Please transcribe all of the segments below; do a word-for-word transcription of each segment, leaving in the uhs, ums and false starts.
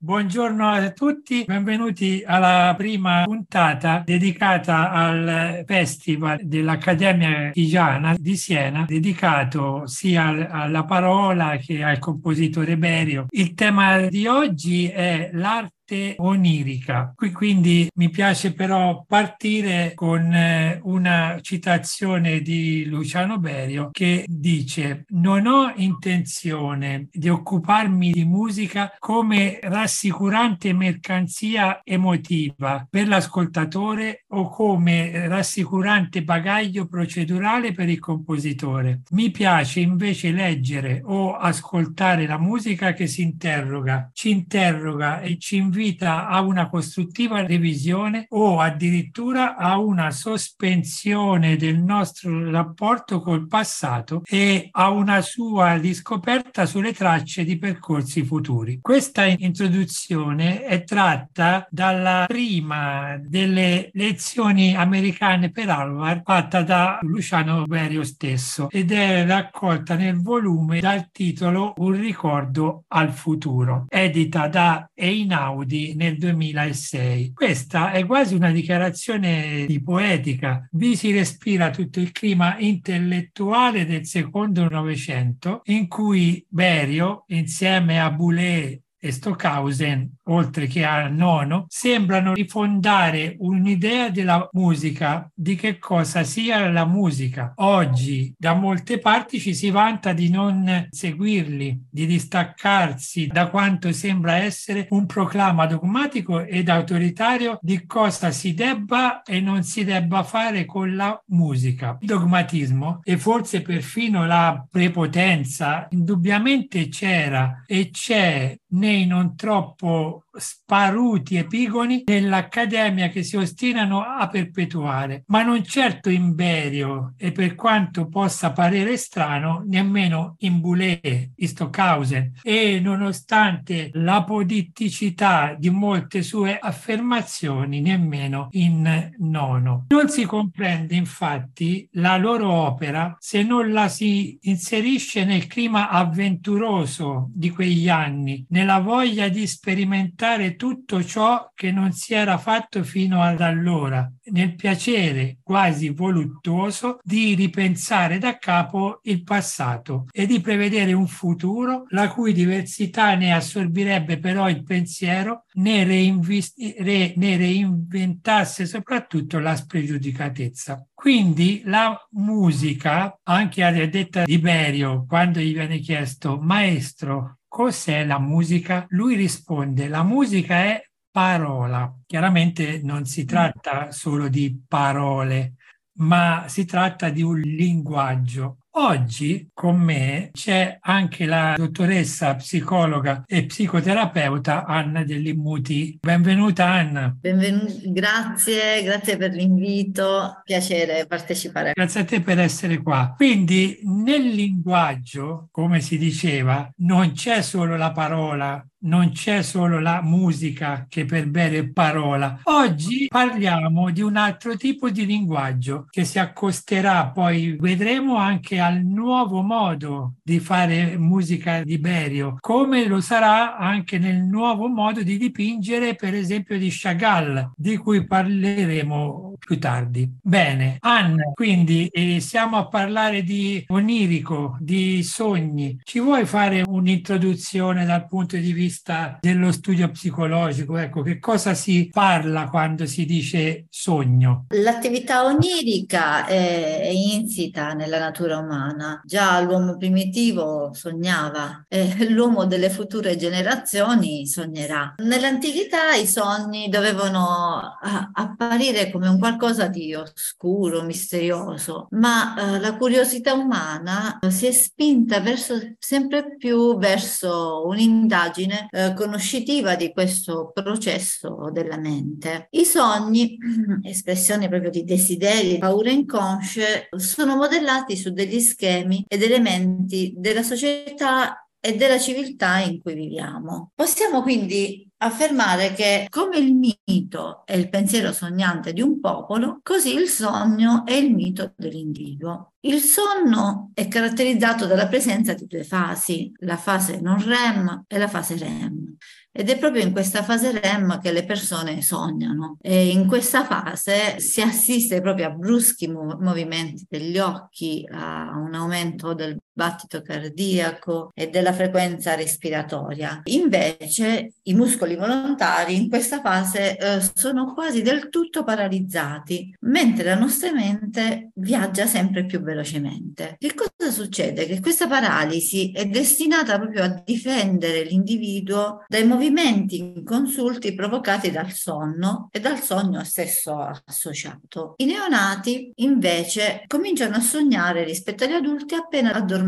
Buongiorno a tutti, benvenuti alla prima puntata dedicata al Festival dell'Accademia Chigiana di Siena, dedicato sia alla parola che al compositore Berio. Il tema di oggi è l'arte onirica. Qui quindi mi piace però partire con una citazione di Luciano Berio che dice: non ho intenzione di occuparmi di musica come rassicurante mercanzia emotiva per l'ascoltatore o come rassicurante bagaglio procedurale per il compositore. Mi piace invece leggere o ascoltare la musica che si interroga, ci interroga e ci invita a una costruttiva revisione o addirittura a una sospensione del nostro rapporto col passato e a una sua riscoperta sulle tracce di percorsi futuri. Questa introduzione è tratta dalla prima delle lezioni americane per Harvard fatta da Luciano Berio stesso ed è raccolta nel volume dal titolo Un ricordo al futuro, edita da Einaudi nel duemilasei. Questa è quasi una dichiarazione di poetica. Vi si respira tutto il clima intellettuale del secondo Novecento, in cui Berio, insieme a Boulez e Stockhausen, oltre che a Nono, sembrano rifondare un'idea della musica, di che cosa sia la musica. Oggi da molte parti ci si vanta di non seguirli, di distaccarsi da quanto sembra essere un proclama dogmatico ed autoritario di cosa si debba e non si debba fare con la musica. Il dogmatismo e forse perfino la prepotenza indubbiamente c'era e c'è nei non troppo sparuti epigoni dell'Accademia che si ostinano a perpetuare, ma non certo in Berio e, per quanto possa parere strano, nemmeno in Boulez, in Stockhausen, e nonostante l'apoditticità di molte sue affermazioni, nemmeno in Nono. Non si comprende infatti la loro opera se non la si inserisce nel clima avventuroso di quegli anni, nella voglia di sperimentare tutto ciò che non si era fatto fino ad allora, nel piacere quasi voluttuoso di ripensare da capo il passato e di prevedere un futuro la cui diversità ne assorbirebbe però il pensiero, ne, reinvesti- re- ne reinventasse soprattutto la spregiudicatezza. Quindi la musica, anche a detta di Berio, quando gli viene chiesto: maestro, cos'è la musica? Lui risponde: la musica è parola. Chiaramente non si tratta solo di parole, ma si tratta di un linguaggio. Oggi con me c'è anche la dottoressa psicologa e psicoterapeuta Anna Dell'Immuti. Benvenuta Anna. Benvenuti, grazie, grazie per l'invito, piacere partecipare. Grazie a te per essere qua. Quindi nel linguaggio, come si diceva, non c'è solo la parola, non c'è solo la musica che per bene è parola. Oggi parliamo di un altro tipo di linguaggio che si accosterà, poi vedremo, anche al nuovo modo di fare musica di Berio, come lo sarà anche nel nuovo modo di dipingere, per esempio di Chagall, di cui parleremo più tardi. Bene, Anna, quindi eh, siamo a parlare di onirico, di sogni. Ci vuoi fare un'introduzione dal punto di vista dello studio psicologico? Ecco, che cosa si parla quando si dice sogno? L'attività onirica è, è insita nella natura umana. Già l'uomo primitivo sognava e l'uomo delle future generazioni sognerà. Nell'antichità i sogni dovevano ah, apparire come un qualcosa di oscuro, misterioso, ma eh, la curiosità umana eh, si è spinta verso, sempre più verso un'indagine eh, conoscitiva di questo processo della mente. I sogni, espressione proprio di desideri, paure inconsce, sono modellati su degli schemi ed elementi della società e della civiltà in cui viviamo. Possiamo quindi affermare che come il mito è il pensiero sognante di un popolo, così il sogno è il mito dell'individuo. Il sonno è caratterizzato dalla presenza di due fasi, la fase non REM e la fase REM. ed è proprio in questa fase REM che le persone sognano, e in questa fase si assiste proprio a bruschi mov- movimenti degli occhi, a un aumento del battito cardiaco e della frequenza respiratoria. Invece i muscoli volontari in questa fase eh, sono quasi del tutto paralizzati, mentre la nostra mente viaggia sempre più velocemente. Che cosa succede? Che questa paralisi è destinata proprio a difendere l'individuo dai movimenti inconsulti provocati dal sonno e dal sogno stesso associato. I neonati invece cominciano a sognare rispetto agli adulti appena addormentati.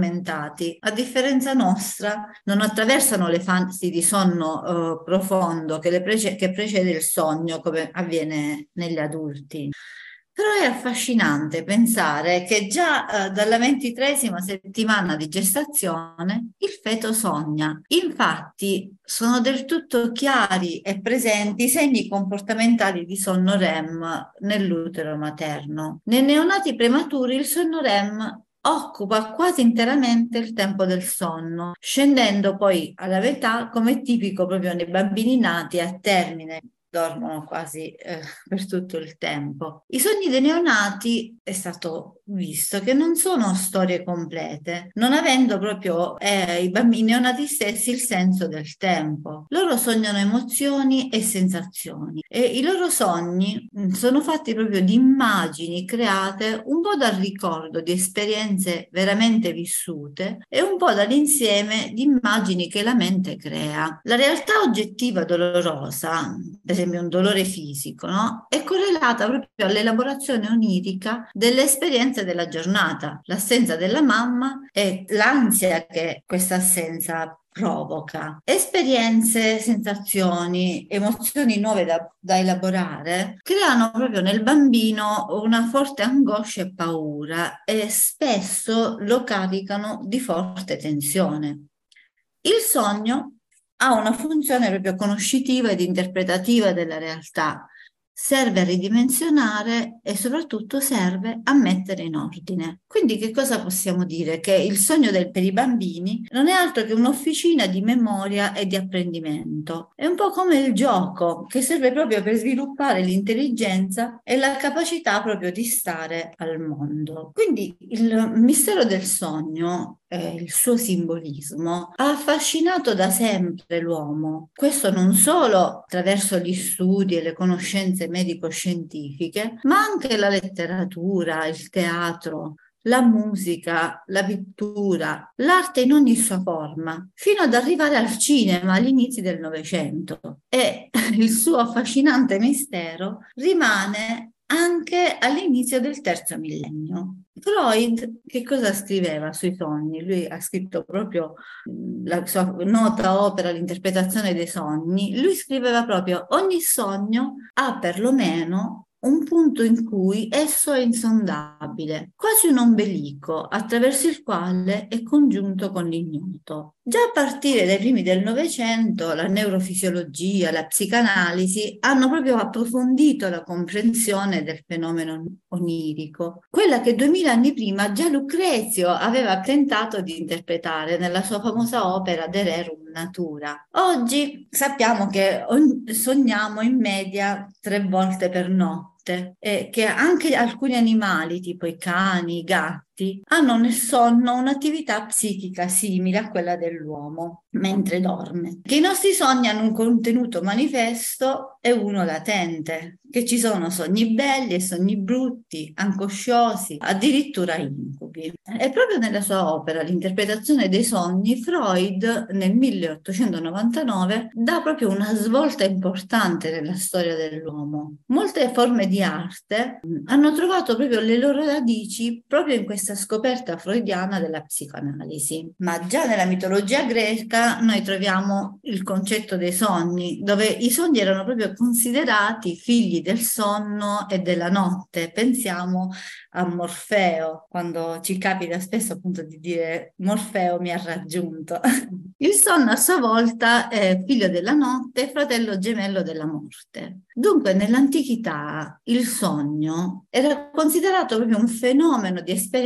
A differenza nostra, non attraversano le fasi di sonno eh, profondo che, le prece- che precede il sogno, come avviene negli adulti. Però è affascinante pensare che già eh, dalla ventitreesima settimana di gestazione il feto sogna. Infatti sono del tutto chiari e presenti i segni comportamentali di sonno REM nell'utero materno. Nei neonati prematuri il sonno REM occupa quasi interamente il tempo del sonno, scendendo poi alla metà, come è tipico proprio nei bambini nati a termine, dormono quasi eh, per tutto il tempo. I sogni dei neonati è stato visto che non sono storie complete, non avendo proprio eh, i bambini neonati stessi il senso del tempo. Loro sognano emozioni e sensazioni, e i loro sogni mh, sono fatti proprio di immagini create un po' dal ricordo di esperienze veramente vissute e un po' dall'insieme di immagini che la mente crea. La realtà oggettiva dolorosa, per esempio un dolore fisico, no? È correlata proprio all'elaborazione onirica delle esperienze della giornata, l'assenza della mamma e l'ansia che questa assenza provoca. Esperienze, sensazioni, emozioni nuove da, da elaborare creano proprio nel bambino una forte angoscia e paura, e spesso lo caricano di forte tensione. Il sogno ha una funzione proprio conoscitiva ed interpretativa della realtà. Serve a ridimensionare e soprattutto serve a mettere in ordine. Quindi che cosa possiamo dire? Che il sogno del, per i bambini non è altro che un'officina di memoria e di apprendimento. È un po' come il gioco, che serve proprio per sviluppare l'intelligenza e la capacità proprio di stare al mondo. Quindi il mistero del sogno, eh, il suo simbolismo, ha affascinato da sempre l'uomo. Questo non solo attraverso gli studi e le conoscenze medico-scientifiche, ma anche la letteratura, il teatro, la musica, la pittura, l'arte in ogni sua forma, fino ad arrivare al cinema agli inizi del Novecento. E il suo affascinante mistero rimane anche all'inizio del terzo millennio. Freud che cosa scriveva sui sogni? Lui ha scritto proprio la sua nota opera, l'interpretazione dei sogni. Lui scriveva proprio: ogni sogno ha perlomeno un punto in cui esso è insondabile, quasi un ombelico attraverso il quale è congiunto con l'ignoto. Già a partire dai primi del Novecento la neurofisiologia, la psicanalisi hanno proprio approfondito la comprensione del fenomeno onirico, quella che duemila anni prima già Lucrezio aveva tentato di interpretare nella sua famosa opera De Rerum Natura. Oggi sappiamo che sogniamo in media tre volte per notte, e che anche alcuni animali, tipo i cani, i gatti, hanno nel sonno un'attività psichica simile a quella dell'uomo mentre dorme, che i nostri sogni hanno un contenuto manifesto e uno latente, che ci sono sogni belli e sogni brutti, angosciosi, addirittura incubi. E proprio nella sua opera L'interpretazione dei sogni, Freud nel milleottocentonovantanove dà proprio una svolta importante nella storia dell'uomo. Molte forme di arte hanno trovato proprio le loro radici proprio in questa scoperta freudiana della psicoanalisi. Ma già nella mitologia greca noi troviamo il concetto dei sogni, dove i sogni erano proprio considerati figli del sonno e della notte. Pensiamo a Morfeo, quando ci capita spesso appunto di dire Morfeo mi ha raggiunto. Il sonno a sua volta è figlio della notte e fratello gemello della morte. Dunque nell'antichità il sogno era considerato proprio un fenomeno di esperienza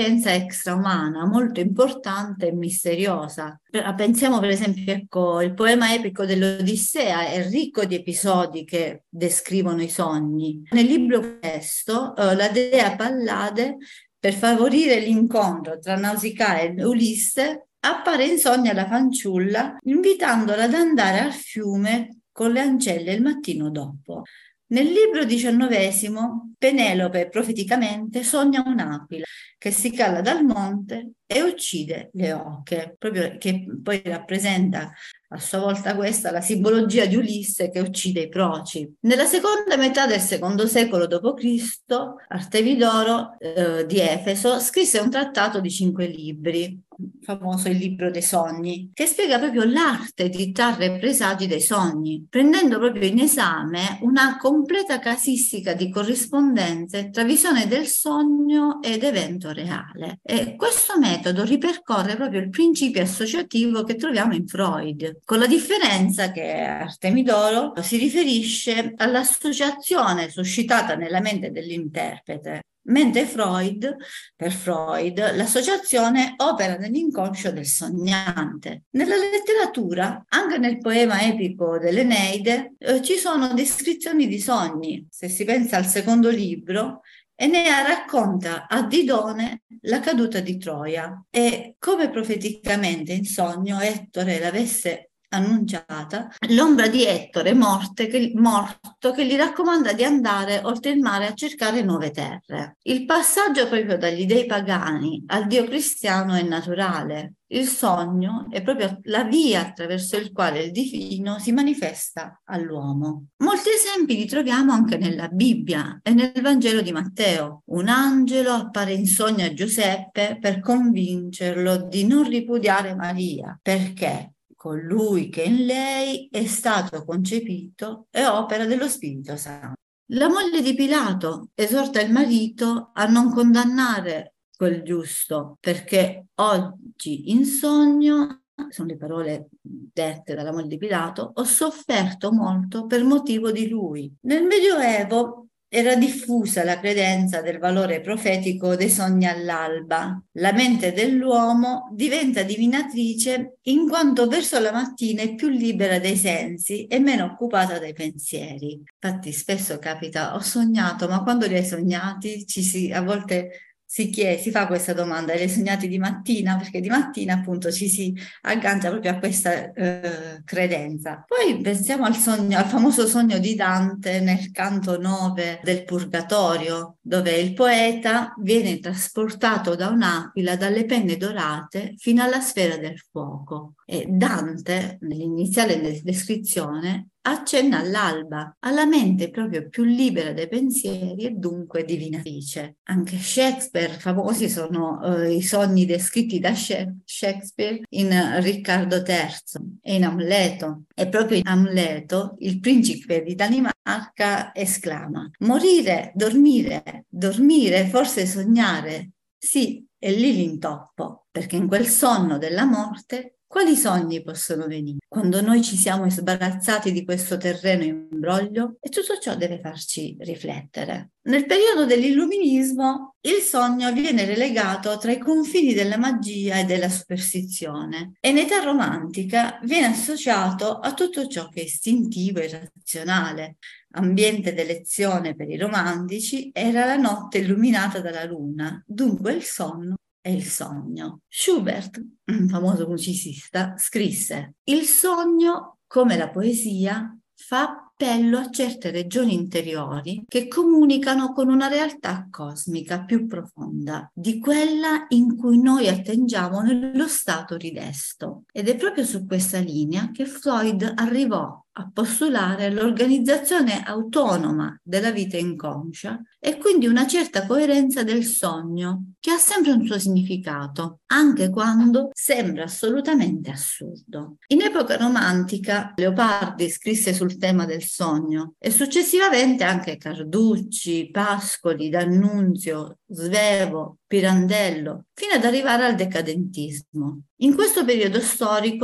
un'esperienza extraumana molto importante e misteriosa. Pensiamo per esempio, ecco, il poema epico dell'Odissea è ricco di episodi che descrivono i sogni. Nel libro questo, eh, la dea Pallade, per favorire l'incontro tra Nausicaa e Ulisse, appare in sogno alla fanciulla, invitandola ad andare al fiume con le ancelle il mattino dopo. Nel libro diciannovesimo, Penelope profeticamente sogna un'aquila che si cala dal monte e uccide le oche, proprio che poi rappresenta a sua volta questa la simbologia di Ulisse che uccide i proci. Nella seconda metà del secondo secolo dopo Cristo, Artemidoro eh, di Efeso scrisse un trattato di cinque libri, famoso il libro dei sogni, che spiega proprio l'arte di trarre presagi dei sogni, prendendo proprio in esame una completa casistica di corrispondenze tra visione del sogno ed evento reale. E questo metodo ripercorre proprio il principio associativo che troviamo in Freud, con la differenza che Artemidoro si riferisce all'associazione suscitata nella mente dell'interprete, mentre Freud, per Freud, l'associazione opera nell'inconscio del sognante. Nella letteratura, anche nel poema epico dell'Eneide, eh, ci sono descrizioni di sogni. Se si pensa al secondo libro, Enea racconta a Didone la caduta di Troia e come profeticamente in sogno Ettore l'avesse annunciata, l'ombra di Ettore morte che, morto che gli raccomanda di andare oltre il mare a cercare nuove terre. Il passaggio proprio dagli dei pagani al dio cristiano è naturale. Il sogno è proprio la via attraverso il quale il divino si manifesta all'uomo. Molti esempi li troviamo anche nella Bibbia e nel Vangelo di Matteo. Un angelo appare in sogno a Giuseppe per convincerlo di non ripudiare Maria. Perché? Colui che in lei è stato concepito è opera dello Spirito Santo. La moglie di Pilato esorta il marito a non condannare quel giusto, perché oggi in sogno, sono le parole dette dalla moglie di Pilato, ho sofferto molto per motivo di lui. Nel Medioevo era diffusa la credenza del valore profetico dei sogni all'alba. La mente dell'uomo diventa divinatrice in quanto verso la mattina è più libera dei sensi e meno occupata dai pensieri. Infatti spesso capita, ho sognato, ma quando li hai sognati ci si, a volte si chiede, si fa questa domanda, li hai sognati di mattina? Perché di mattina appunto ci si aggancia proprio a questa eh, credenza. Poi pensiamo al sogno, al famoso sogno di Dante nel canto nove del Purgatorio, dove il poeta viene trasportato da un'aquila dalle penne dorate fino alla sfera del fuoco. E Dante, nell'iniziale descrizione, accenna all'alba, alla mente proprio più libera dai pensieri e dunque divinatrice. Anche Shakespeare, famosi sono eh, i sogni descritti da Shakespeare in Riccardo terzo e in Amleto. E proprio in Amleto il principe di Danimarca esclama: morire, dormire, dormire, forse sognare. Sì, è lì l'intoppo, perché in quel sonno della morte quali sogni possono venire? Quando noi ci siamo sbarazzati di questo terreno imbroglio, e tutto ciò deve farci riflettere. Nel periodo dell'illuminismo il sogno viene relegato tra i confini della magia e della superstizione e in età romantica viene associato a tutto ciò che è istintivo e razionale. Ambiente d'elezione per i romantici era la notte illuminata dalla luna, dunque il sonno è il sogno. Schubert, un famoso musicista, scrisse: il sogno, come la poesia, fa appello a certe regioni interiori che comunicano con una realtà cosmica più profonda di quella in cui noi attengiamo nello stato ridesto. Ed è proprio su questa linea che Freud arrivò a postulare l'organizzazione autonoma della vita inconscia e quindi una certa coerenza del sogno, che ha sempre un suo significato, anche quando sembra assolutamente assurdo. In epoca romantica, Leopardi scrisse sul tema del sogno e successivamente anche Carducci, Pascoli, D'Annunzio, Svevo, Pirandello, fino ad arrivare al decadentismo. In questo periodo storico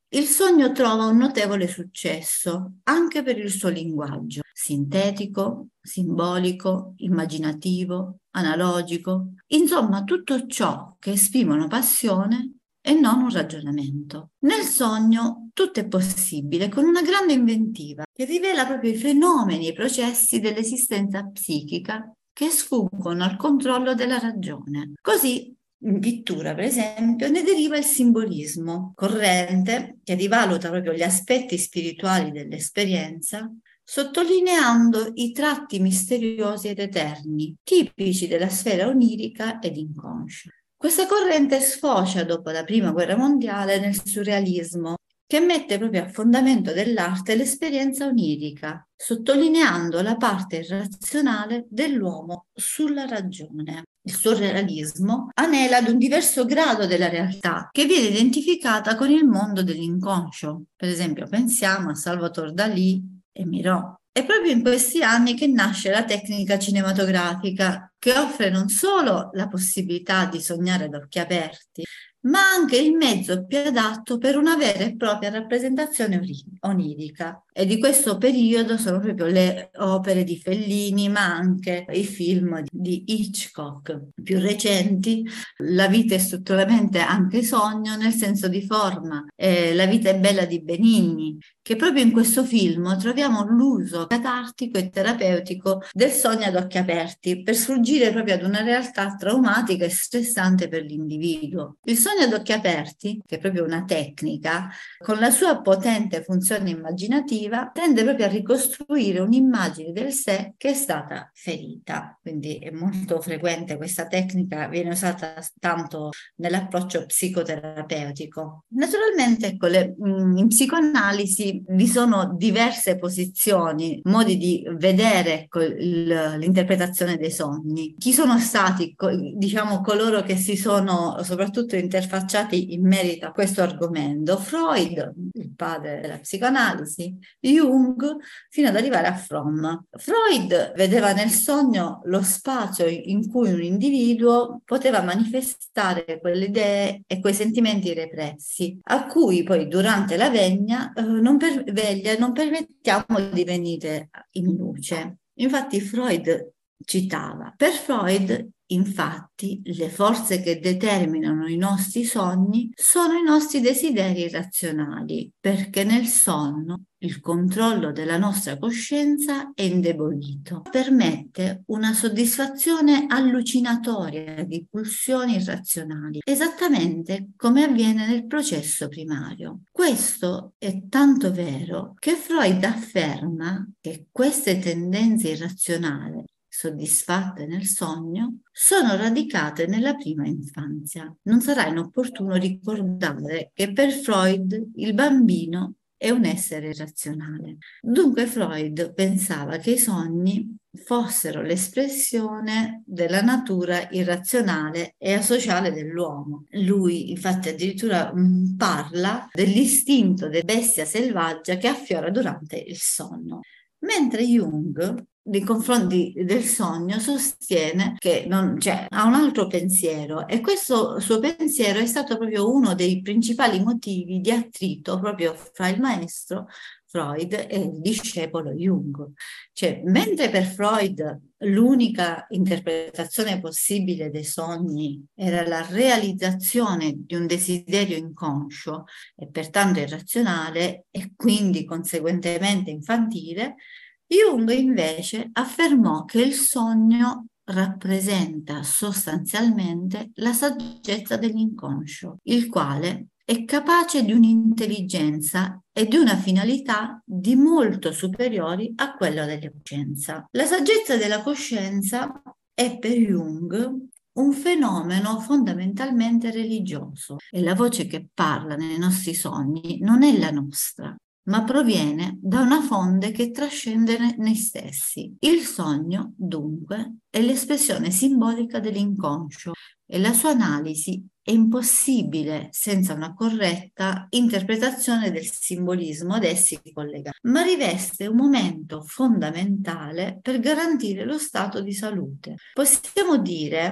il sogno trova un notevole successo anche per il suo linguaggio sintetico, simbolico, immaginativo, analogico, insomma tutto ciò che esprime una passione e non un ragionamento. Nel sogno tutto è possibile con una grande inventiva che rivela proprio i fenomeni e i processi dell'esistenza psichica che sfuggono al controllo della ragione. Così, in pittura, per esempio, ne deriva il simbolismo corrente che rivaluta proprio gli aspetti spirituali dell'esperienza, sottolineando i tratti misteriosi ed eterni, tipici della sfera onirica ed inconscia. Questa corrente sfocia dopo la Prima Guerra Mondiale nel surrealismo, che mette proprio a fondamento dell'arte l'esperienza onirica, sottolineando la parte irrazionale dell'uomo sulla ragione. Il surrealismo anela ad un diverso grado della realtà che viene identificata con il mondo dell'inconscio. Per esempio, pensiamo a Salvador Dalì e Miró. È proprio in questi anni che nasce la tecnica cinematografica, che offre non solo la possibilità di sognare ad occhi aperti, ma anche il mezzo più adatto per una vera e propria rappresentazione onirica. E di questo periodo sono proprio le opere di Fellini, ma anche i film di Hitchcock. Più recenti, La vita è strutturalmente anche sogno, nel senso di forma, eh, La vita è bella di Benigni, che proprio in questo film troviamo l'uso catartico e terapeutico del sogno ad occhi aperti per sfuggire proprio ad una realtà traumatica e stressante per l'individuo. Il sogno ad occhi aperti, che è proprio una tecnica, con la sua potente funzione immaginativa, tende proprio a ricostruire un'immagine del sé che è stata ferita. Quindi è molto frequente questa tecnica, viene usata tanto nell'approccio psicoterapeutico. Naturalmente, ecco, le, in psicoanalisi vi sono diverse posizioni, modi di vedere, ecco, il, l'interpretazione dei sogni. Chi sono stati, diciamo, coloro che si sono soprattutto interfacciati in merito a questo argomento? Freud, il padre della psicoanalisi, Jung, fino ad arrivare a Fromm. Freud vedeva nel sogno lo spazio in cui un individuo poteva manifestare quelle idee e quei sentimenti repressi, a cui poi durante la veglia eh, non, per, veglia, non permettiamo di venire in luce. Infatti Freud citava, per Freud infatti le forze che determinano i nostri sogni sono i nostri desideri irrazionali, perché nel sonno il controllo della nostra coscienza è indebolito. Permette una soddisfazione allucinatoria di pulsioni irrazionali, esattamente come avviene nel processo primario. Questo è tanto vero che Freud afferma che queste tendenze irrazionali soddisfatte nel sogno, sono radicate nella prima infanzia. Non sarà inopportuno ricordare che per Freud il bambino è un essere irrazionale. Dunque Freud pensava che i sogni fossero l'espressione della natura irrazionale e asociale dell'uomo. Lui infatti addirittura mh, parla dell'istinto della bestia selvaggia che affiora durante il sonno. Mentre Jung, nei confronti del sogno, sostiene che non, cioè, ha un altro pensiero, e questo suo pensiero è stato proprio uno dei principali motivi di attrito proprio fra il maestro Freud e il discepolo Jung. Cioè, mentre per Freud l'unica interpretazione possibile dei sogni era la realizzazione di un desiderio inconscio e pertanto irrazionale e quindi conseguentemente infantile, Jung invece affermò che il sogno rappresenta sostanzialmente la saggezza dell'inconscio, il quale è capace di un'intelligenza e di una finalità di molto superiori a quella della coscienza. La saggezza della coscienza è per Jung un fenomeno fondamentalmente religioso, e la voce che parla nei nostri sogni non è la nostra, ma proviene da una fonte che trascende noi stessi. Il sogno, dunque, è l'espressione simbolica dell'inconscio e la sua analisi è impossibile senza una corretta interpretazione del simbolismo ad essi collegato, ma riveste un momento fondamentale per garantire lo stato di salute. Possiamo dire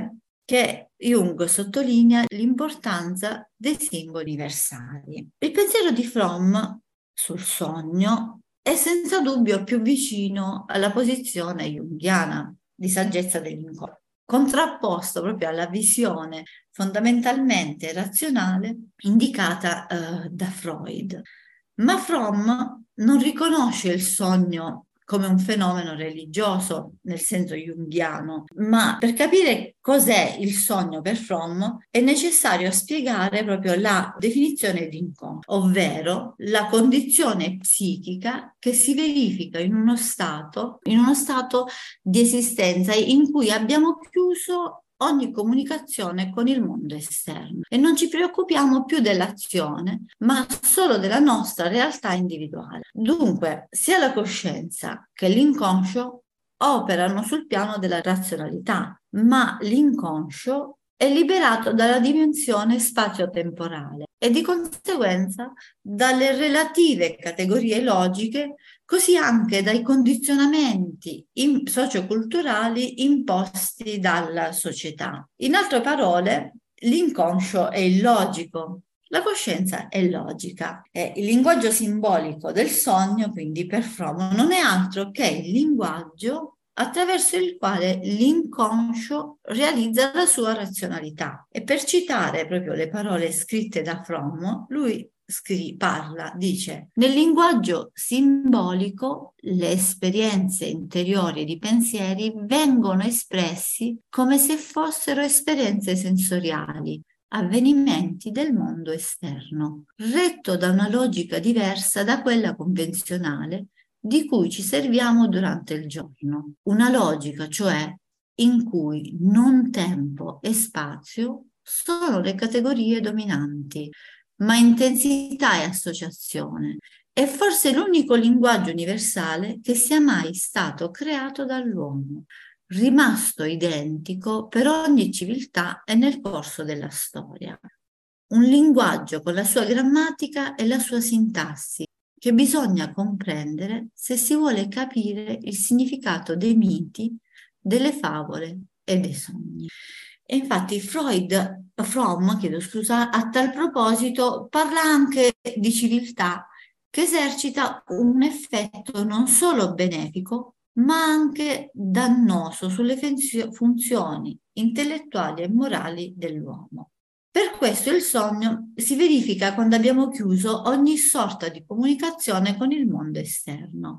che Jung sottolinea l'importanza dei simboli universali. Il pensiero di Fromm sul sogno è senza dubbio più vicino alla posizione junghiana di saggezza dell'inconscio, contrapposto proprio alla visione fondamentalmente razionale indicata eh, da Freud. Ma Fromm non riconosce il sogno come un fenomeno religioso nel senso junghiano, ma per capire cos'è il sogno per Fromm è necessario spiegare proprio la definizione di inconscio, ovvero la condizione psichica che si verifica in uno stato, in uno stato di esistenza in cui abbiamo chiuso ogni comunicazione con il mondo esterno e non ci preoccupiamo più dell'azione, ma solo della nostra realtà individuale. Dunque, sia la coscienza che l'inconscio operano sul piano della razionalità, ma l'inconscio è liberato dalla dimensione spazio-temporale e di conseguenza dalle relative categorie logiche, così anche dai condizionamenti in- socioculturali imposti dalla società. In altre parole, l'inconscio è illogico, la coscienza è logica. E il linguaggio simbolico del sogno, quindi per Fromm, non è altro che il linguaggio attraverso il quale l'inconscio realizza la sua razionalità. E per citare proprio le parole scritte da Fromm, lui scri- parla, dice: nel linguaggio simbolico le esperienze interiori di pensieri vengono espressi come se fossero esperienze sensoriali, avvenimenti del mondo esterno, retto da una logica diversa da quella convenzionale di cui ci serviamo durante il giorno. Una logica, cioè, in cui non tempo e spazio sono le categorie dominanti, ma intensità e associazione è forse l'unico linguaggio universale che sia mai stato creato dall'uomo, rimasto identico per ogni civiltà e nel corso della storia. Un linguaggio con la sua grammatica e la sua sintassi, che bisogna comprendere se si vuole capire il significato dei miti, delle favole e dei sogni. E infatti Freud, Fromm, chiedo scusa, a tal proposito parla anche di civiltà che esercita un effetto non solo benefico, ma anche dannoso sulle funzioni intellettuali e morali dell'uomo. Per questo il sogno si verifica quando abbiamo chiuso ogni sorta di comunicazione con il mondo esterno.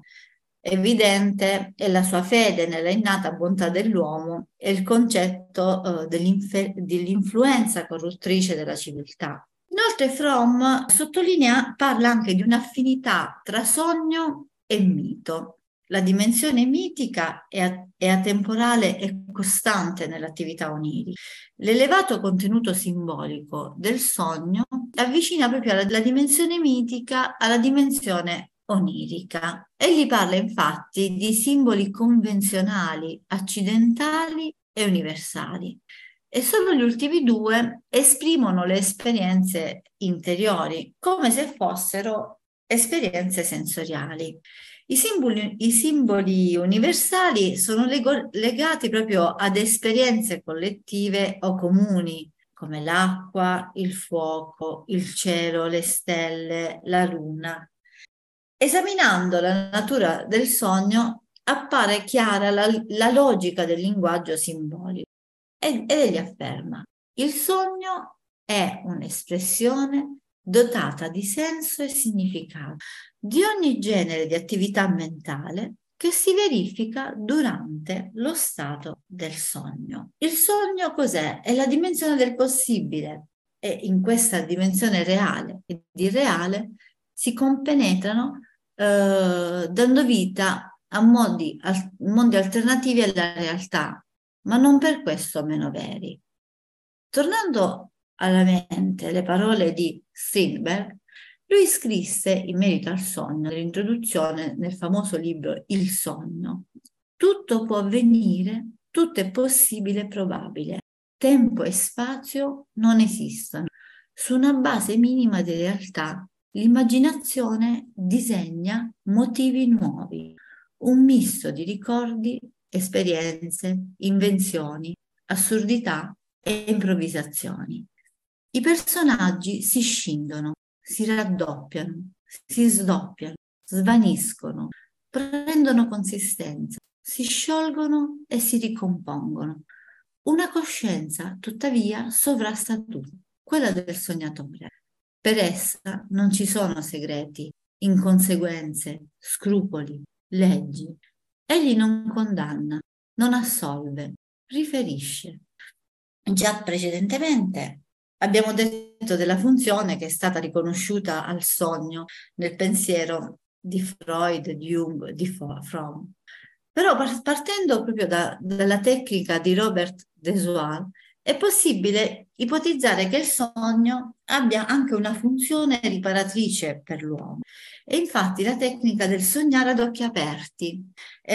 Evidente è la sua fede nella innata bontà dell'uomo e il concetto eh, dell'influenza corruttrice della civiltà. Inoltre Fromm sottolinea, parla anche di un'affinità tra sogno e mito. La dimensione mitica è, è atemporale e costante nell'attività onirica. L'elevato contenuto simbolico del sogno avvicina proprio la, la dimensione mitica alla dimensione onirica. Egli parla infatti di simboli convenzionali, accidentali e universali. E solo gli ultimi due esprimono le esperienze interiori come se fossero esperienze sensoriali. I simboli, i simboli universali sono lego, legati proprio ad esperienze collettive o comuni, come l'acqua, il fuoco, il cielo, le stelle, la luna. Esaminando la natura del sogno, appare chiara la, la logica del linguaggio simbolico. Ed egli afferma: il sogno è un'espressione dotata di senso e significato di ogni genere di attività mentale che si verifica durante lo stato del sogno. Il sogno cos'è? È la dimensione del possibile e in questa dimensione reale ed irreale si compenetrano eh, dando vita a modi, a mondi alternativi alla realtà, ma non per questo meno veri. Tornando alla mente le parole di Strindberg, lui scrisse in merito al sogno, nell'introduzione nel famoso libro Il sogno: tutto può avvenire, tutto è possibile e probabile. Tempo e spazio non esistono. Su una base minima di realtà, l'immaginazione disegna motivi nuovi, un misto di ricordi, esperienze, invenzioni, assurdità e improvvisazioni. I personaggi si scindono, si raddoppiano, si sdoppiano, svaniscono, prendono consistenza, si sciolgono e si ricompongono. Una coscienza, tuttavia, sovrasta tutto, quella del sognatore. Per essa non ci sono segreti, inconseguenze, scrupoli, leggi. Egli non condanna, non assolve, riferisce. Già precedentemente abbiamo detto della funzione che è stata riconosciuta al sogno nel pensiero di Freud, di Jung, di Fromm. Però partendo proprio da, dalla tecnica di Robert Desoil, è possibile ipotizzare che il sogno abbia anche una funzione riparatrice per l'uomo. E infatti la tecnica del sognare ad occhi aperti,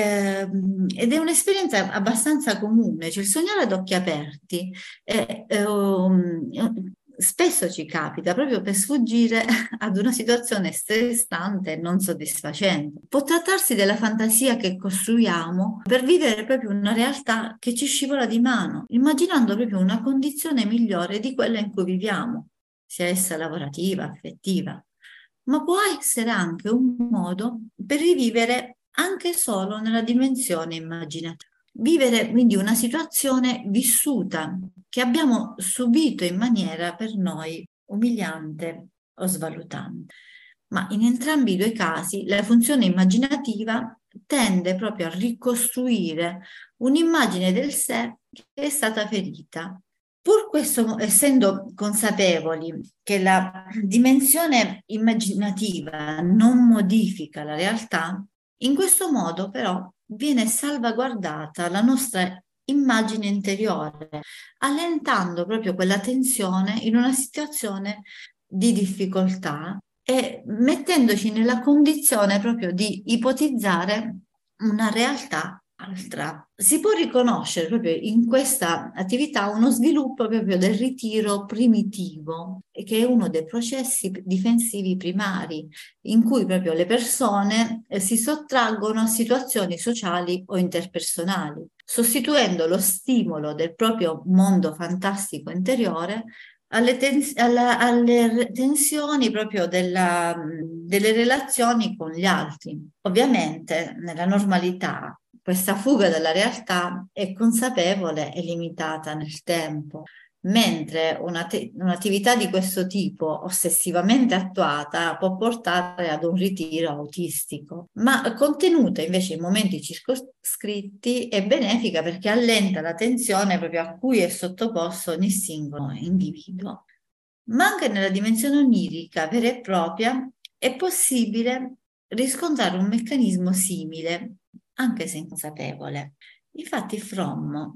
ehm, ed è un'esperienza abbastanza comune, cioè il sognare ad occhi aperti è, è, um, spesso ci capita proprio per sfuggire ad una situazione stressante e non soddisfacente. Può trattarsi della fantasia che costruiamo per vivere proprio una realtà che ci scivola di mano, immaginando proprio una condizione migliore di quella in cui viviamo, sia essa lavorativa, affettiva. Ma può essere anche un modo per rivivere anche solo nella dimensione immaginativa. Vivere quindi una situazione vissuta che abbiamo subito in maniera per noi umiliante o svalutante. Ma in entrambi i due casi la funzione immaginativa tende proprio a ricostruire un'immagine del sé che è stata ferita. Pur questo, essendo consapevoli che la dimensione immaginativa non modifica la realtà, in questo modo però viene salvaguardata la nostra immagine interiore, allentando proprio quella tensione in una situazione di difficoltà e mettendoci nella condizione proprio di ipotizzare una realtà altra. Si può riconoscere proprio in questa attività uno sviluppo proprio del ritiro primitivo, che è uno dei processi difensivi primari, in cui proprio le persone eh, si sottraggono a situazioni sociali o interpersonali, sostituendo lo stimolo del proprio mondo fantastico interiore alle, tens- alla, alle tensioni proprio della, delle relazioni con gli altri. Ovviamente nella normalità questa fuga dalla realtà è consapevole e limitata nel tempo, mentre una te- un'attività di questo tipo ossessivamente attuata può portare ad un ritiro autistico, ma contenuta invece in momenti circoscritti è benefica perché allenta la tensione proprio a cui è sottoposto ogni singolo individuo. Ma anche nella dimensione onirica vera e propria è possibile riscontrare un meccanismo simile, anche se inconsapevole. Infatti Fromm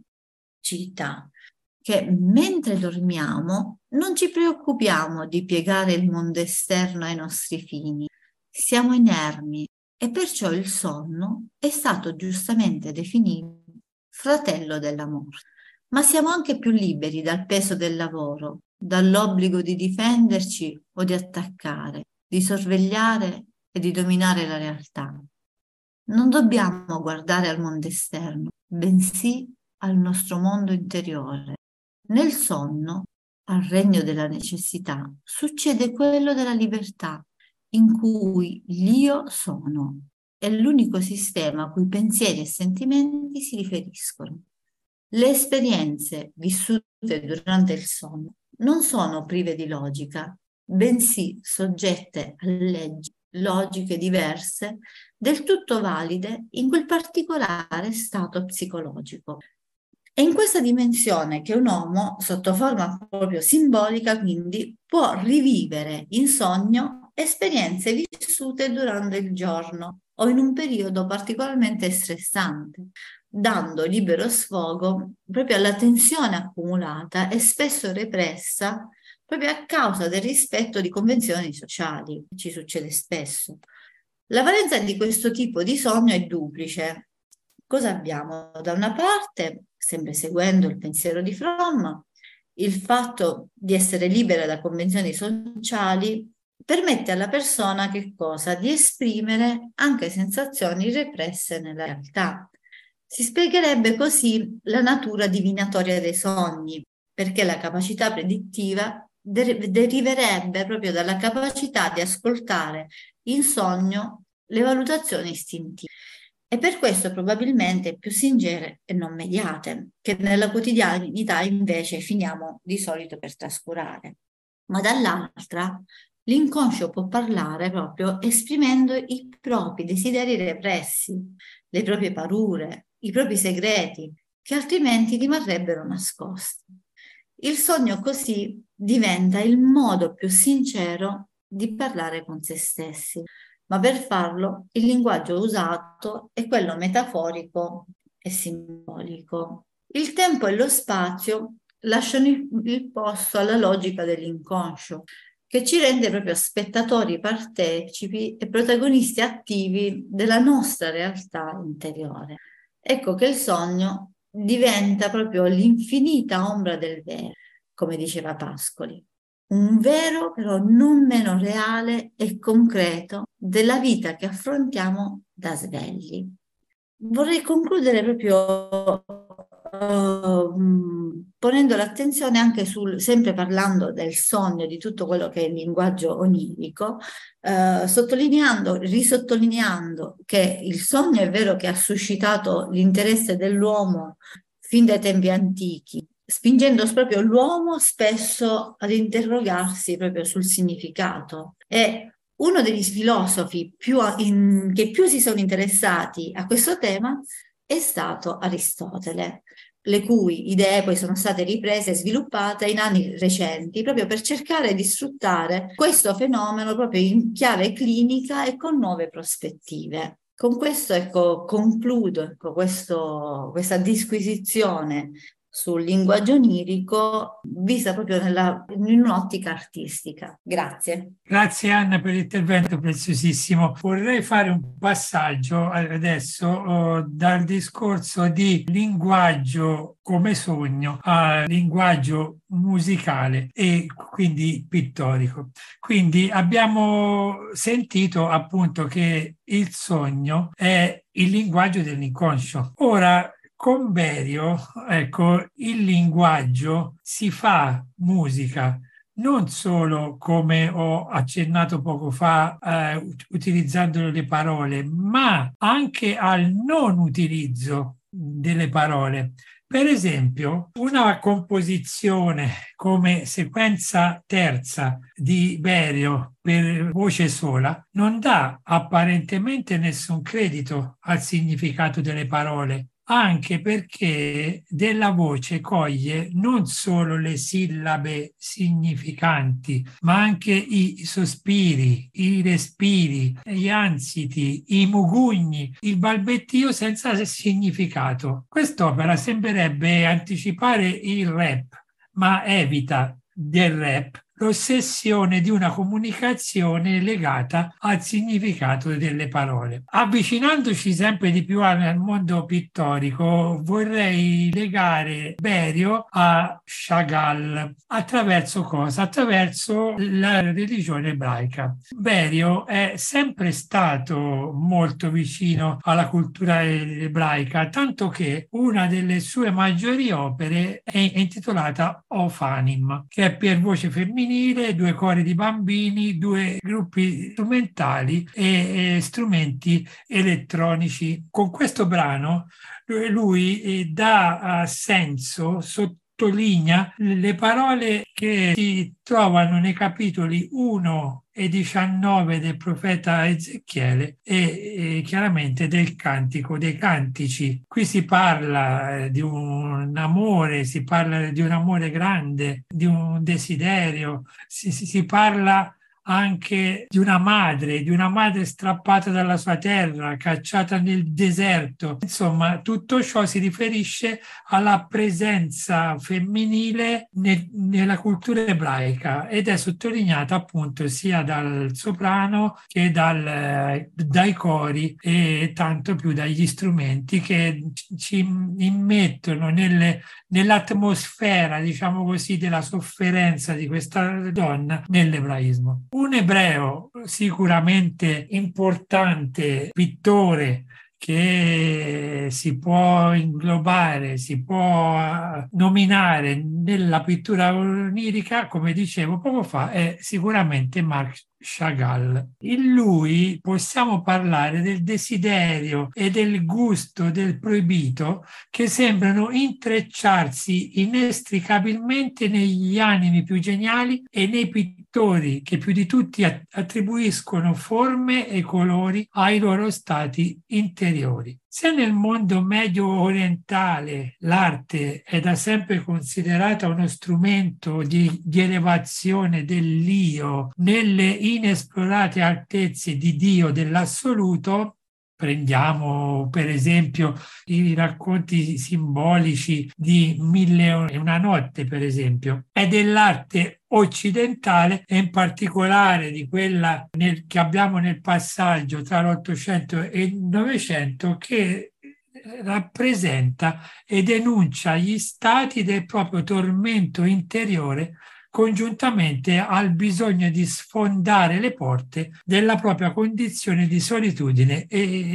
cita che mentre dormiamo non ci preoccupiamo di piegare il mondo esterno ai nostri fini, siamo inermi e perciò il sonno è stato giustamente definito fratello della morte. Ma siamo anche più liberi dal peso del lavoro, dall'obbligo di difenderci o di attaccare, di sorvegliare e di dominare la realtà. Non dobbiamo guardare al mondo esterno, bensì al nostro mondo interiore. Nel sonno, al regno della necessità, succede quello della libertà, in cui l'io sono è l'unico sistema a cui pensieri e sentimenti si riferiscono. Le esperienze vissute durante il sonno non sono prive di logica, bensì soggette a leggi logiche diverse, del tutto valide in quel particolare stato psicologico. È in questa dimensione che un uomo, sotto forma proprio simbolica, quindi, può rivivere in sogno esperienze vissute durante il giorno o in un periodo particolarmente stressante, dando libero sfogo proprio alla tensione accumulata e spesso repressa proprio a causa del rispetto di convenzioni sociali. Ci succede spesso. La valenza di questo tipo di sogno è duplice. Cosa abbiamo? Da una parte, sempre seguendo il pensiero di Fromm, il fatto di essere libera da convenzioni sociali permette alla persona che cosa? Di esprimere anche sensazioni represse nella realtà. Si spiegherebbe così la natura divinatoria dei sogni, perché la capacità predittiva der- deriverebbe proprio dalla capacità di ascoltare in sogno le valutazioni istintive. E per questo probabilmente più sincere e non mediate, che nella quotidianità invece finiamo di solito per trascurare. Ma dall'altra, l'inconscio può parlare proprio esprimendo i propri desideri repressi, le proprie paure, i propri segreti, che altrimenti rimarrebbero nascosti. Il sogno così diventa il modo più sincero di parlare con se stessi, ma per farlo il linguaggio usato è quello metaforico e simbolico. Il tempo e lo spazio lasciano il, il posto alla logica dell'inconscio, che ci rende proprio spettatori partecipi e protagonisti attivi della nostra realtà interiore. Ecco che il sogno diventa proprio l'infinita ombra del vero, come diceva Pascoli. Un vero però non meno reale e concreto della vita che affrontiamo da svegli. Vorrei concludere proprio uh, ponendo l'attenzione anche sul, sempre parlando del sogno, di tutto quello che è il linguaggio onirico, uh, sottolineando, risottolineando che il sogno è vero che ha suscitato l'interesse dell'uomo fin dai tempi antichi, spingendo proprio l'uomo spesso ad interrogarsi proprio sul significato. E uno degli filosofi più in, che più si sono interessati a questo tema è stato Aristotele, le cui idee poi sono state riprese e sviluppate in anni recenti proprio per cercare di sfruttare questo fenomeno proprio in chiave clinica e con nuove prospettive. Con questo ecco, concludo ecco, questo, questa disquisizione sul linguaggio onirico vista proprio nella, in un'ottica artistica. Grazie. Grazie Anna per l'intervento preziosissimo. Vorrei fare un passaggio adesso oh, dal discorso di linguaggio come sogno al linguaggio musicale e quindi pittorico. Quindi abbiamo sentito appunto che il sogno è il linguaggio dell'inconscio. Ora, con Berio, ecco, il linguaggio si fa musica, non solo come ho accennato poco fa, eh, utilizzando le parole, ma anche al non utilizzo delle parole. Per esempio, una composizione come sequenza terza di Berio per voce sola non dà apparentemente nessun credito al significato delle parole, anche perché della voce coglie non solo le sillabe significanti, ma anche i sospiri, i respiri, gli ansiti, i mugugni, il balbettio senza significato. Quest'opera sembrerebbe anticipare il rap, ma evita del rap l'ossessione di una comunicazione legata al significato delle parole. Avvicinandoci sempre di più al mondo pittorico, vorrei legare Berio a Chagall. Attraverso cosa? Attraverso la religione ebraica. Berio è sempre stato molto vicino alla cultura ebraica, tanto che una delle sue maggiori opere è intitolata Ofanim, che è per voce femminile, due cori di bambini, due gruppi strumentali e, e strumenti elettronici. Con questo brano lui eh, dà uh, senso, sottolinea le parole che si trovano nei capitoli uno e diciannove del profeta Ezechiele e, e chiaramente del Cantico dei Cantici. Qui si parla di un amore, si parla di un amore grande, di un desiderio, si, si, si parla anche di una madre, di una madre strappata dalla sua terra, cacciata nel deserto. Insomma, tutto ciò si riferisce alla presenza femminile nel, nella cultura ebraica ed è sottolineata appunto sia dal soprano che dal, dai cori e tanto più dagli strumenti che ci immettono nelle, nell'atmosfera, diciamo così, della sofferenza di questa donna nell'ebraismo. Un ebreo sicuramente importante, pittore, che si può inglobare, si può nominare nella pittura onirica, come dicevo poco fa, è sicuramente Marc Chagall. In lui possiamo parlare del desiderio e del gusto del proibito che sembrano intrecciarsi inestricabilmente negli animi più geniali e nei pittori che più di tutti attribuiscono forme e colori ai loro stati interiori. Se nel mondo medio orientale l'arte è da sempre considerata uno strumento di, di elevazione dell'io nelle inesplorate altezze di Dio dell'assoluto, prendiamo per esempio i racconti simbolici di Mille e una notte, per esempio, è dell'arte occidentale e in particolare di quella nel, che abbiamo nel passaggio tra l'Ottocento e il Novecento, che rappresenta e denuncia gli stati del proprio tormento interiore congiuntamente al bisogno di sfondare le porte della propria condizione di solitudine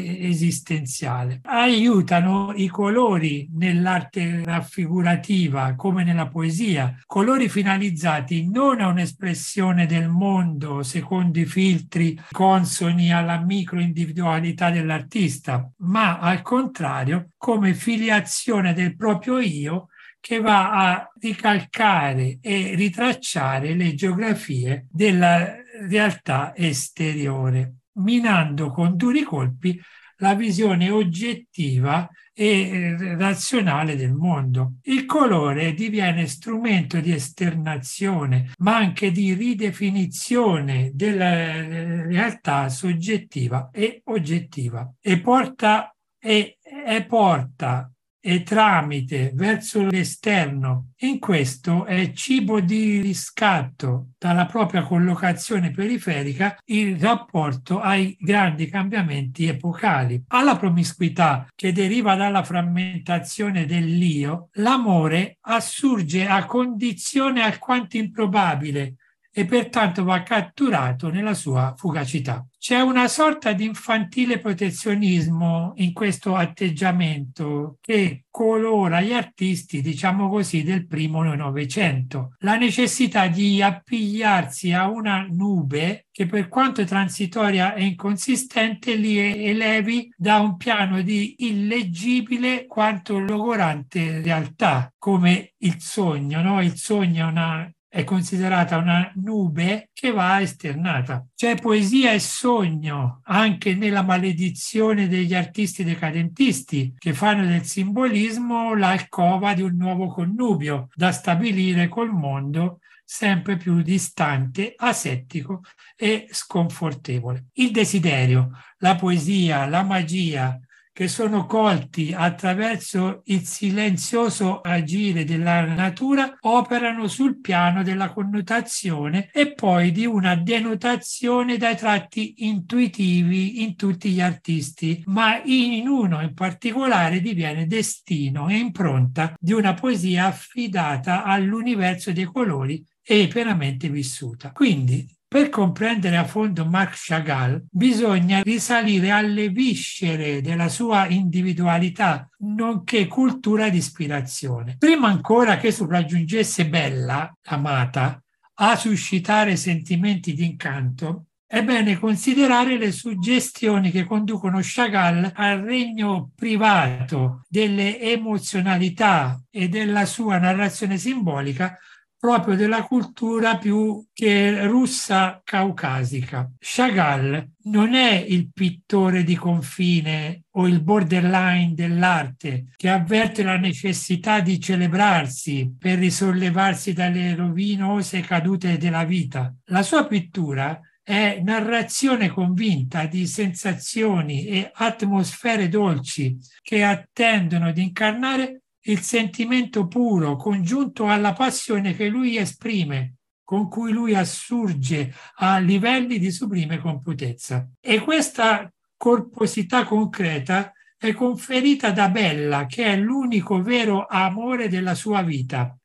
esistenziale. Aiutano i colori nell'arte raffigurativa come nella poesia, colori finalizzati non a un'espressione del mondo secondo i filtri consoni alla microindividualità dell'artista, ma al contrario come filiazione del proprio io che va a ricalcare e ritracciare le geografie della realtà esteriore, minando con duri colpi la visione oggettiva e razionale del mondo. Il colore diviene strumento di esternazione, ma anche di ridefinizione della realtà soggettiva e oggettiva, e porta e, e porta e tramite verso l'esterno. In questo è cibo di riscatto dalla propria collocazione periferica il rapporto ai grandi cambiamenti epocali. Alla promiscuità che deriva dalla frammentazione dell'io, l'amore assurge a condizione alquanto improbabile e pertanto va catturato nella sua fugacità. C'è una sorta di infantile protezionismo in questo atteggiamento che colora gli artisti, diciamo così, del primo Novecento. La necessità di appigliarsi a una nube che per quanto transitoria e inconsistente li elevi da un piano di illeggibile quanto logorante realtà, come il sogno, no? Il sogno è una è considerata una nube che va esternata. C'è poesia e sogno anche nella maledizione degli artisti decadentisti che fanno del simbolismo l'alcova di un nuovo connubio da stabilire col mondo sempre più distante, asettico e sconfortevole. Il desiderio, la poesia, la magia, che sono colti attraverso il silenzioso agire della natura, operano sul piano della connotazione e poi di una denotazione dai tratti intuitivi in tutti gli artisti, ma in uno in particolare diviene destino e impronta di una poesia affidata all'universo dei colori e pienamente vissuta. Quindi, per comprendere a fondo Marc Chagall bisogna risalire alle viscere della sua individualità, nonché cultura di ispirazione. Prima ancora che sopraggiungesse Bella, amata, a suscitare sentimenti di incanto, è bene considerare le suggestioni che conducono Chagall al regno privato delle emozionalità e della sua narrazione simbolica proprio della cultura più che russa caucasica. Chagall non è il pittore di confine o il borderline dell'arte che avverte la necessità di celebrarsi per risollevarsi dalle rovinose cadute della vita. La sua pittura è narrazione convinta di sensazioni e atmosfere dolci che attendono di incarnare il sentimento puro congiunto alla passione che lui esprime, con cui lui assurge a livelli di sublime completezza. E questa corposità concreta è conferita da Bella, che è l'unico vero amore della sua vita.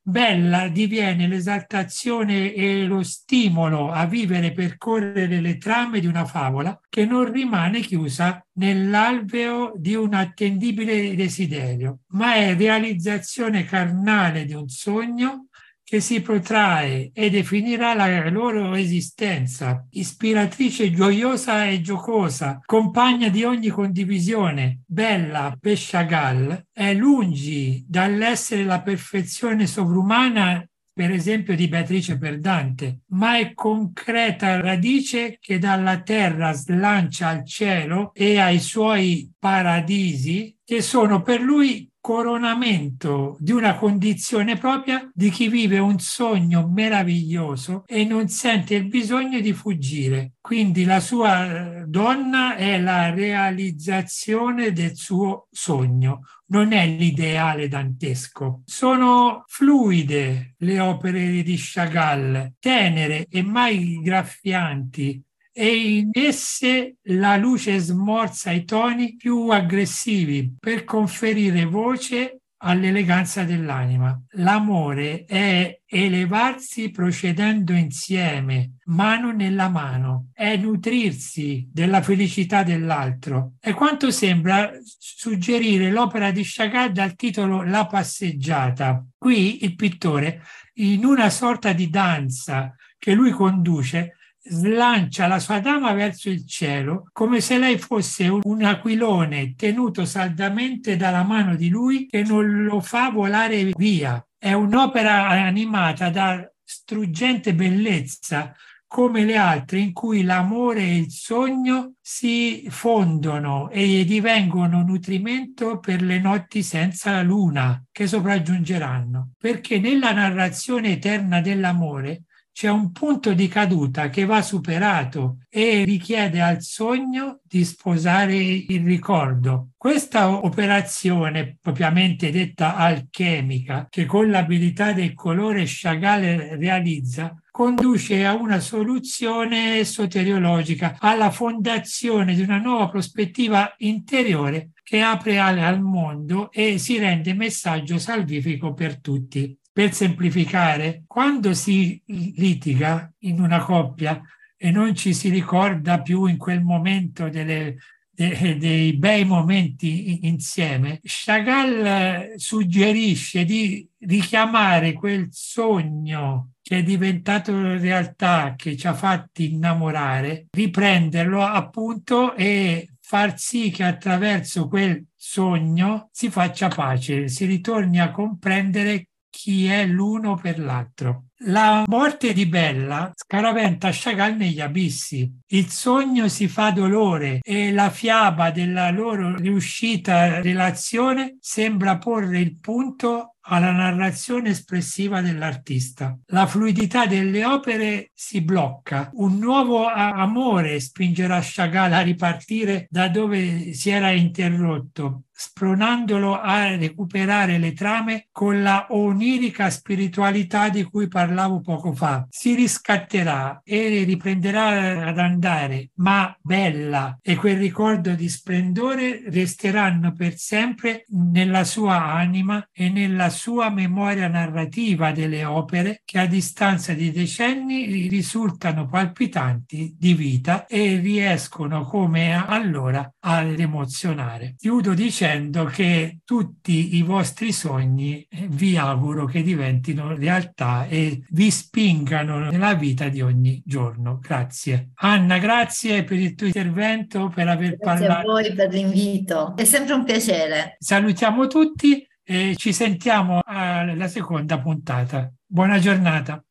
Bella diviene l'esaltazione e lo stimolo a vivere e percorrere le trame di una favola che non rimane chiusa nell'alveo di un attendibile desiderio, ma è realizzazione carnale di un sogno che si protrae e definirà la loro esistenza, ispiratrice gioiosa e giocosa, compagna di ogni condivisione. Bella per Chagall è lungi dall'essere la perfezione sovrumana, per esempio, di Beatrice per Dante, ma è concreta radice che dalla terra slancia al cielo e ai suoi paradisi, che sono per lui coronamento di una condizione propria di chi vive un sogno meraviglioso e non sente il bisogno di fuggire. Quindi la sua donna è la realizzazione del suo sogno, non è l'ideale dantesco. Sono fluide le opere di Chagall, tenere e mai graffianti, e in esse la luce smorza i toni più aggressivi per conferire voce all'eleganza dell'anima. L'amore è elevarsi procedendo insieme, mano nella mano, è nutrirsi della felicità dell'altro. E quanto sembra suggerire l'opera di Chagall dal titolo La passeggiata. Qui il pittore, in una sorta di danza che lui conduce, slancia la sua dama verso il cielo come se lei fosse un aquilone tenuto saldamente dalla mano di lui che non lo fa volare via. È un'opera animata da struggente bellezza come le altre in cui l'amore e il sogno si fondono e divengono nutrimento per le notti senza luna che sopraggiungeranno, perché nella narrazione eterna dell'amore c'è un punto di caduta che va superato e richiede al sogno di sposare il ricordo. Questa operazione, propriamente detta alchemica, che con l'abilità del colore Chagall realizza, conduce a una soluzione soteriologica, alla fondazione di una nuova prospettiva interiore che apre al mondo e si rende messaggio salvifico per tutti. Per semplificare, quando si litiga in una coppia e non ci si ricorda più in quel momento delle, de, dei bei momenti insieme, Chagall suggerisce di richiamare quel sogno che è diventato realtà, che ci ha fatti innamorare, riprenderlo appunto e far sì che attraverso quel sogno si faccia pace, si ritorni a comprendere chi è l'uno per l'altro. La morte di Bella scaraventa Chagall negli abissi. Il sogno si fa dolore e la fiaba della loro riuscita relazione sembra porre il punto alla narrazione espressiva dell'artista. La fluidità delle opere si blocca. Un nuovo amore spingerà Chagall a ripartire da dove si era interrotto, spronandolo a recuperare le trame con la onirica spiritualità di cui parlavo poco fa. Si riscatterà e riprenderà ad andare, ma Bella e quel ricordo di splendore resteranno per sempre nella sua anima e nella sua memoria narrativa delle opere che a distanza di decenni risultano palpitanti di vita e riescono come allora ad emozionare. Chiudo dicendo che tutti i vostri sogni vi auguro che diventino realtà e vi spingano nella vita di ogni giorno. Grazie. Anna, grazie per il tuo intervento, per aver Grazie parlato. a voi per l'invito, è sempre un piacere. Salutiamo tutti e ci sentiamo alla seconda puntata. Buona giornata.